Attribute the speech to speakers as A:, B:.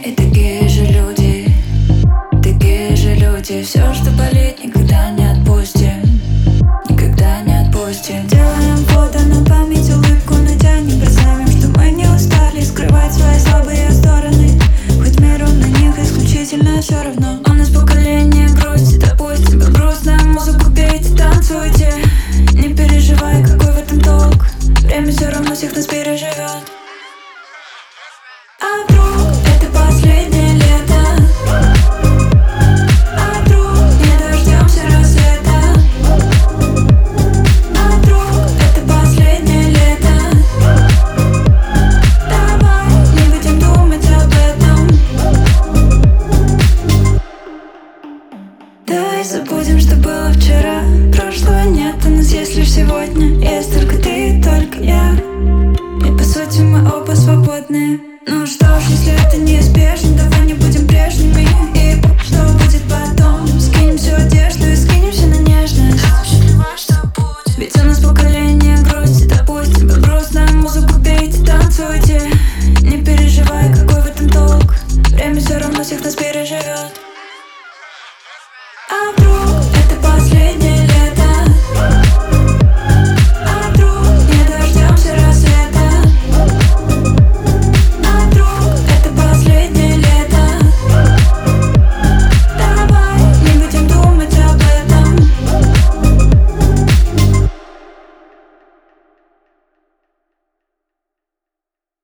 A: И такие же люди. Все, что болит, никогда не отпустим. Никогда не отпустим. Делаем фото на память, улыбку натянем. Представим, что мы не устали скрывать свои слабые стороны. Хоть миру на них исключительно все равно. У нас поколение грустит, а пусть тебе грустно. Музыку пейте, танцуйте. Не переживай, какой в этом толк. Время все равно всех нас переживет. А вдруг это последнее лето? А вдруг не дождемся рассвета? А вдруг это последнее лето? Давай не будем думать об этом. Давай забудем, что было вчера. Прошлого нет, у нас есть лишь сегодня. Есть только ты и только я. И по сути мы оба свободны. Ну что ж, если это не